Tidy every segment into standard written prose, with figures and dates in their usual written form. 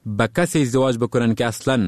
با کسی ازدواج بکنن که اصلا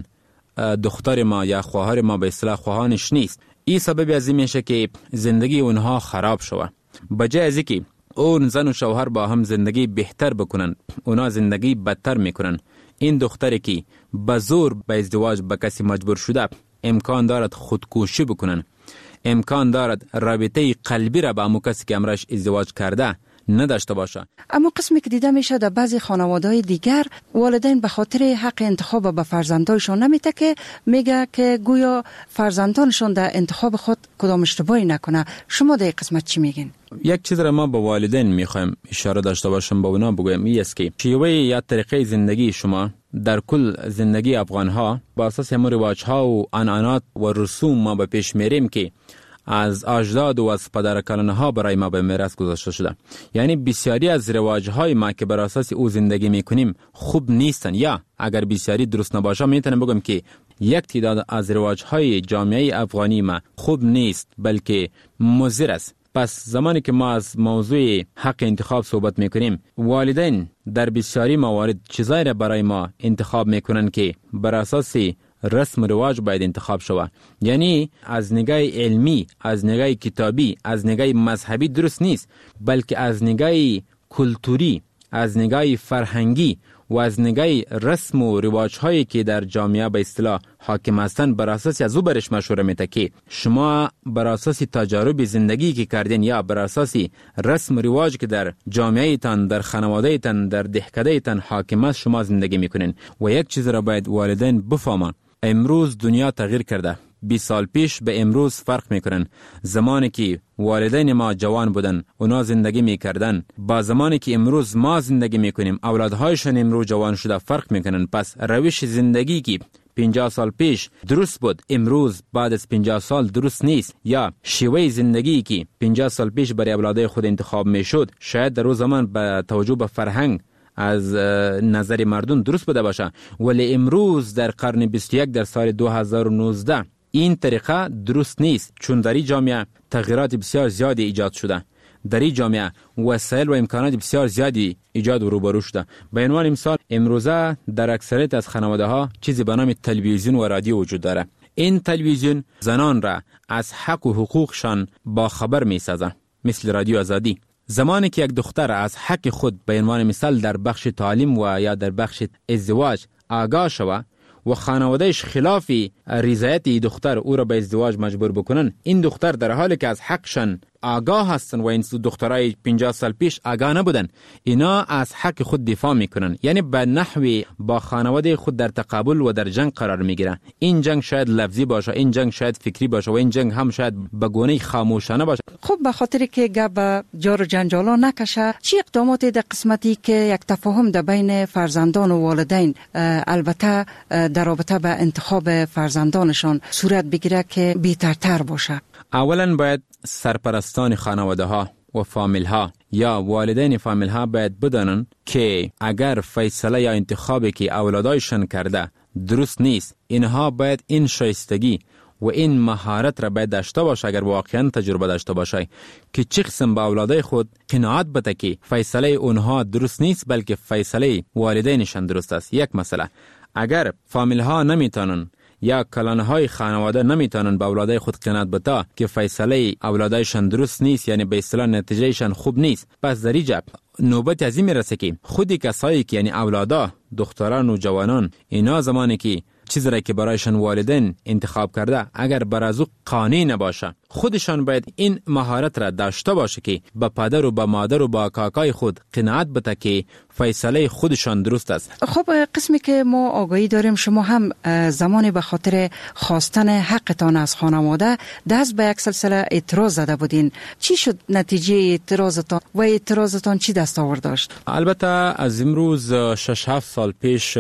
دختر ما یا خواهر ما به اصطلاح خواهانش نیست. این سبب از این میشه که زندگی اونها خراب شوه. بجای از اینکه اون زن و شوهر با هم زندگی بهتر بکنن، اونا زندگی بدتر میکنن. این دختری که به زور به ازدواج با کسی مجبور شده، امکان دارد خودکشی بکنن، امکان دارد رابطه قلبی را با امو کسی که امرش ازدواج کرده نداشته باشه. اما قسمی که دیده میشه در بعضی خانواده‌های دیگر والدین به خاطر حق انتخاب به فرزندانشون نمیته که میگه که گویا فرزندانشون در انتخاب خود کدام اشتباهی نکنه. شما در این قسمت چی میگین؟ یک چیز را ما با والدین میخوایم اشاره داشته باشم، با اونا بگویم این است که شیوه یا طریقه زندگی شما در کل زندگی افغانها با اساس همون رواج‌ها و عنعنات و رسوم ما به پیش میریم که از اجداد و از پدرکلانها برای ما به میراث گذاشته شده. یعنی بسیاری از رواج‌های ما که بر اساس او زندگی میکنیم خوب نیستن، یا اگر بسیاری درست نباشه میتونم بگم که یک تعداد از رواج‌های جامعه افغانی ما خوب نیست بلکه مضر است. پس زمانی که ما از موضوع حق انتخاب صحبت میکنیم، والدین در بسیاری موارد چیزایی را برای ما انتخاب میکنن که بر اساس رسم و رواج باید انتخاب شود. یعنی از نگاه علمی، از نگاه کتابی، از نگاه مذهبی درست نیست، بلکه از نگاه کلتوری، از نگاه فرهنگی و از نگاه رسم و رواج هایی که در جامعه به اصطلاح حاکم هستند بر اساس از او برش مشوره میده که شما بر اساس تجارب زندگی که کردین یا بر اساس رسم و رواج که در جامعه تان، در خانواده تان، در دهکده تان حاکم است شما زندگی میکنین. و یک چیز را باید والدین بفهمن، امروز دنیا تغییر کرده. 20 سال پیش به امروز فرق میکنن. زمانی که والدین ما جوان بودن اونا زندگی میکردن با زمانی که امروز ما زندگی میکنیم اولادهایشون امروز جوان شده فرق میکنن. پس روش زندگی که 50 سال پیش درست بود امروز بعد از 50 سال درست نیست، یا شیوه زندگی که 50 سال پیش برای اولادای خود انتخاب میشد شاید در روز زمان به توجه به فرهنگ از نظر مردم درست بوده باشه، ولی امروز در قرن 21 در سال 2019 این طریقه درست نیست، چون در این جامعه تغییرات بسیار زیادی ایجاد شده. در این جامعه وسایل و امکانات بسیار زیادی ایجاد و روبرو شده. به عنوان مثال امروزه در اکثریت از خانواده ها چیزی به نام تلویزیون و رادیو وجود داره. این تلویزیون زنان را از حق و حقوقشان با خبر می سازه، مثل رادیو آزادی. زمانی که یک دختر از حق خود به عنوان مثال در بخش تعلیم و یا در بخش ازدواج آگاه شود و خانوادهش خلاف رضایت دختر او را به ازدواج مجبور بکنن، این دختر در حالی که از حقشان آگاه هستن و این دخترای 50 سال پیش آگاه نبودن، اینا از حق خود دفاع میکنن، یعنی به نحوی با خانواده خود در تقابل و در جنگ قرار میگیرن. این جنگ شاید لفظی باشه، این جنگ شاید فکری باشه و این جنگ هم شاید به گونه خاموشانه باشه. خب به خاطر که گپ جار و جنجالا نکشه، چی اقداماتی در قسمتی که یک تفاهم در بین فرزندان و والدین البته در رابطه به انتخاب فرزندانشان صورت بگیره که بهترتر باشه؟ اولا باید سرپرستان خانواده ها و فامیل ها یا والدین فامیل ها باید بدانن که اگر فیصله یا انتخابی که اولادایشان کرده درست نیست، اینها باید این شایستگی و این مهارت را باید داشته باشه، اگر واقعا تجربه داشته باشه که چه قسم با اولادای خود قناعت بده که فیصله اونها درست نیست بلکه فیصله والدینشان درست است. یک مسئله، اگر فامیل ها نمیتونن یا کلانهای خانواده نمیتونن با اولادای خود قناعت بده که فیصله اولادایشان درست نیست، یعنی به اصطلاح نتیجهشان خوب نیست، پس در اینجا نوبت از این میرسه که خودی کسایی که یعنی اولادا، دختران و جوانان، اینا زمانی که چیزی را که برایشان والدین انتخاب کرده اگر بر از او قانع نباشه، خودشان باید این مهارت را داشته باشه که با پدر و با مادر و با کاکای خود قناعت بده که فیصله خودشان درست است. خب قسمی که ما آگاهی داریم شما هم زمانی به خاطر خواستن حقتان از خانواده دست به یک سلسله اعتراض زده بودین. چی شد نتیجه اعتراضتان و اعتراضتان چی دستاورد داشت؟ البته از امروز 6-7 سال پیش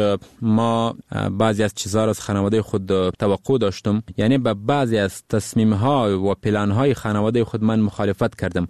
ما بعضی از چیزها را از خانواده خود توقع داشتم، یعنی به بعضی از تصمیم‌ها و پلان‌های خانواده خود من مخالفت کردم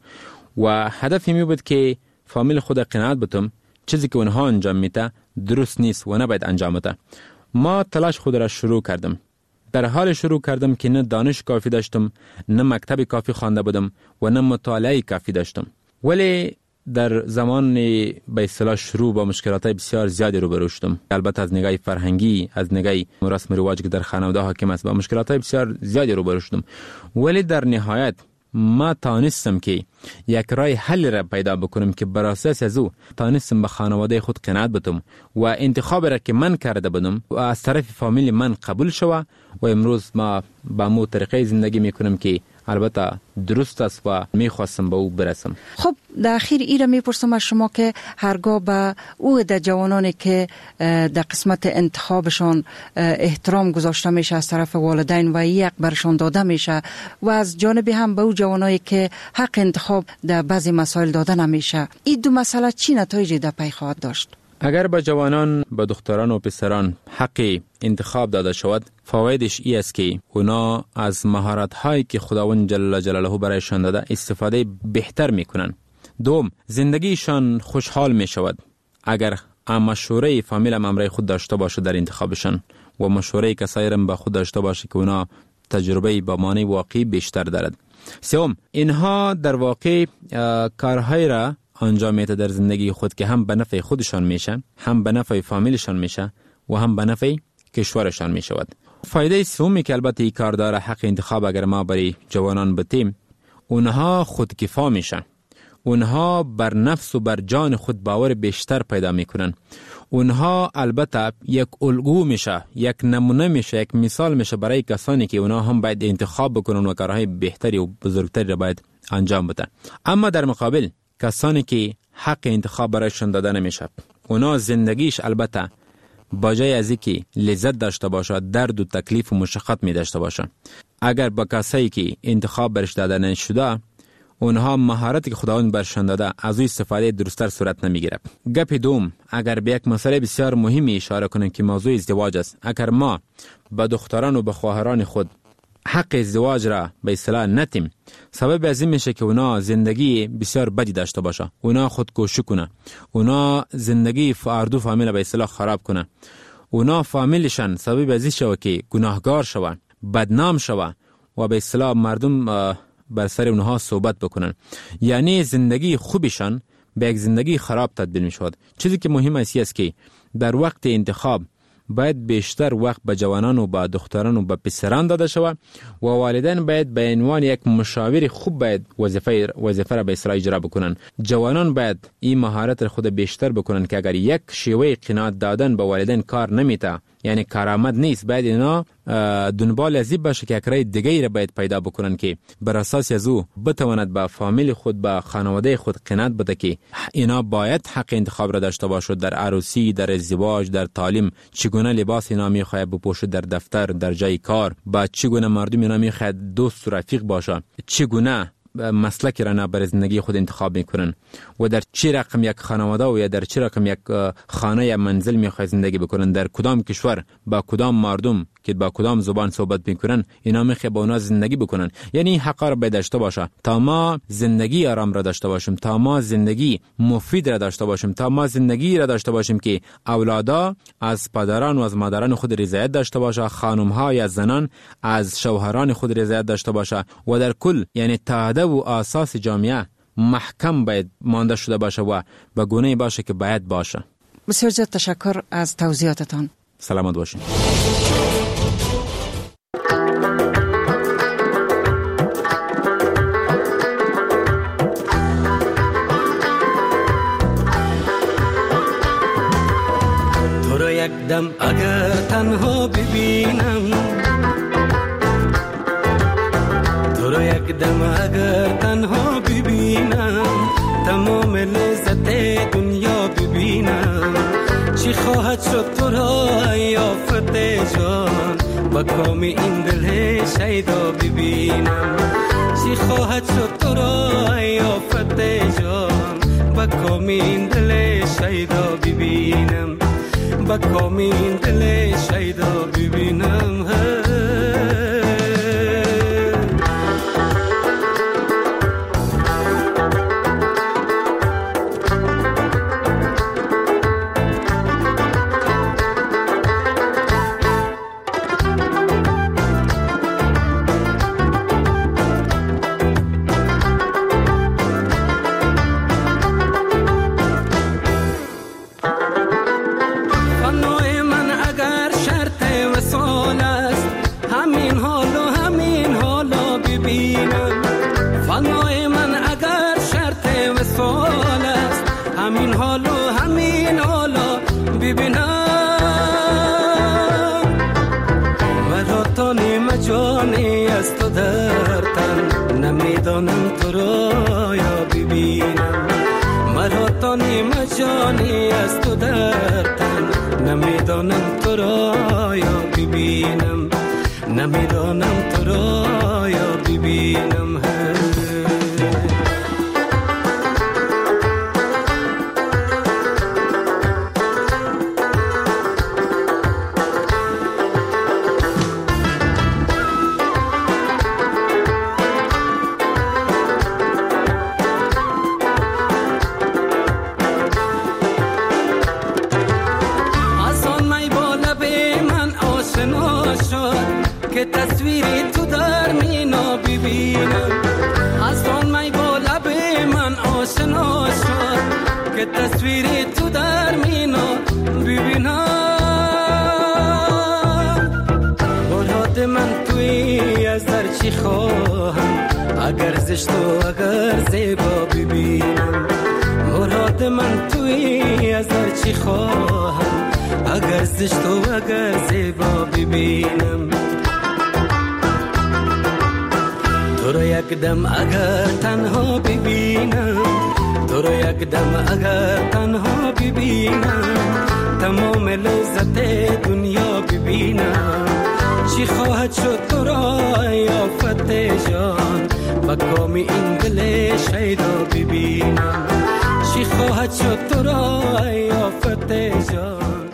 و هدفی می بود که فامیل خود قناعت بتم چیزی که اونها انجام میده درست نیست و نباید انجام بده. ما تلاش خود را شروع کردم. در حال شروع کردم که نه دانش کافی داشتم، نه مکتب کافی خوانده بودم و نه مطالعه کافی داشتم، ولی در زمان به اصطلاح شروع با مشکلات بسیار زیادی روبرو شدم. البته از نگاه فرهنگی، از نگاه رسم و رواج که در خانواده حاکم است، با مشکلات بسیار زیادی روبرو شدم. ولی در نهایت ما تانستم که یک راه حل را پیدا بکنم که بر اساس از او تانستم به خانواده خود قناعت بدم و انتخاب را که من کرده بودم و از طرف فامیل من قبول شود و امروز ما با مو طریقه زندگی میکنم که البته درست است و میخواستم به او برسم. خب در اخیر ایره میپرسم از شما که هرگاه به او در جوانانی که در قسمت انتخابشان احترام گذاشته میشه از طرف والدین و یک برشان داده میشه و از جانب هم به او جوانایی که حق انتخاب در بعضی مسائل داده نمیشه، این دو مسئله چی نتایجی در پی خواهد داشت؟ اگر به جوانان، به دختران و پسران حق انتخاب داده شود، فوایدش ای است که اونا از مهارت هایی که خداوند جل جلاله برایشان داده استفاده بهتر میکنن. دوم، زندگیشان خوشحال می شود. اگر مشوره فامیل امره خود داشته باشه در انتخابشان و مشوره کسایی را به خود داشته باشه که اونا تجربه با معنی واقعی بیشتر دارد. سوم، اینها در واقع کارهای را انجام میده در زندگی خود که هم به نفع خودشان میشه، هم به نفع فامیلشان میشه و هم به نفع کشورشان میشود. فایده سومی که البته این کار داره حق انتخاب، اگر ما برای جوانان بتیم، اونها خودکفا میشن، اونها بر نفس و بر جان خود باور بیشتر پیدا میکنن، اونها البته یک الگو میشه، یک نمونه میشه، یک مثال میشه برای کسانی که اونها هم باید انتخاب بکنن و کارهای بهتری و بزرگتری را باید انجام بدن. اما در مقابل کسانی که حق انتخاب برایشان داده نمیشه، اونا زندگیش البته با جای از اینکه لذت داشته باشه، درد و تکلیف و مشقت می داشته باشه. اگر با کسایی که انتخاب برش داده نشده، اونها مهارتی که خداوند برشان داده از او استفاده درستر صورت نمیگیره. گپ دوم، اگر به یک مسئله بسیار مهمی اشاره کنیم که موضوع ازدواج است، اگر ما با دختران و با خواهران خود حق ازدواج را به اصطلاح نتیم، سبب از این میشه که اونا زندگی بسیار بدی داشته باشه، اونا خودکشی کنه، اونا زندگی فردو فامیل به اصطلاح خراب کنه، اونا فامیلشان سبب از این شوه که گناهگار شوه، بدنام شوه و به اصطلاح مردم بر سر اونها صحبت بکنن. یعنی زندگی خوبشان به یک زندگی خراب تبدیل می شود. چیزی که مهم است که در وقت انتخاب باید بیشتر وقت به جوانان و به دختران و به پسران داده شود و والدین باید به عنوان یک مشاور خوب باید وظیفه را به اصطلاح اجرا بکنن. جوانان باید این مهارت را خود بیشتر بکنن که اگر یک شیوه قناعت دادن به والدین کار نمیته، یعنی کارآمد نیست، باید اینا دنبال از این باشه که یک راه دیگه را باید پیدا بکنن که بر اساس از او بتواند به فامیل خود، به خانواده خود قناعت بده که اینا باید حق انتخاب را داشته باشد در عروسی، در ازدواج، در تعلیم، چگونه لباس اینا میخواهد بپوشد در دفتر، در جای کار، با چگونه مردم اینا میخواهد دوست و رفیق باشه، چگونه مسلکی را برای زندگی خود انتخاب میکنن و در چه رقم یک خانواده و یا در چه رقم یک خانه یا منزل میخواد زندگی بکنن، در کدام کشور با کدام مردم که با کدام زبان صحبت میکنن، اینا میخواد با اونا زندگی بکنن. یعنی حق را باید داشته باشه تا ما زندگی آرام را داشته باشیم، تا ما زندگی مفید را داشته باشیم، تا ما زندگی را داشته باشیم که اولادا از پدران و از مادران خود رضایت داشته باشه، خانم ها یا زنان از شوهران خود رضایت داشته باشه و در کل یعنی تعهد و اساس جامعه محکم باید مانده شده باشه و به گونه باشه که باید باشه. بسیار زیاد تشکر از توضیحاتتان. سلامت باشین. تو رو یک دم اگر تنها ببینم، تو رو یک دم اگر تنها ببینم، تمام لذت دنیا ببینم. چی خواهد شد تو را یافت جان، با کام این دل شیدا ببینم. چی خواهد شد تو را یافت جان، با کام این دل شیدا ببینم، با کام این دل شیدا ببینم. جانی از تو در تن، نمیدانم تو را یا ببینم. مرا تا نیم جانی از تو در تن، نمیدانم تو را یا ببینم، نمیدانم تو را یا ببینم. که تصویری تو در مینا ببینم، از آن می با لب من آشنا شد که تصویری تو در مینا ببینم. مراد من توی از در چی خواهم، اگر زشت و اگر زیبا ببینم. مراد من توی از در چی خواهم، اگر زشت و اگر زیبا ببینم. تو رو یک دم اگر تنها ببینم، تو رو یک دم اگر تنها ببینم، تمام لذت دنیا ببینم. چی خواهد شد تو را یافت جان، با کام این دل شیدا ببینم. چی خواهد شد تو را یافت جان.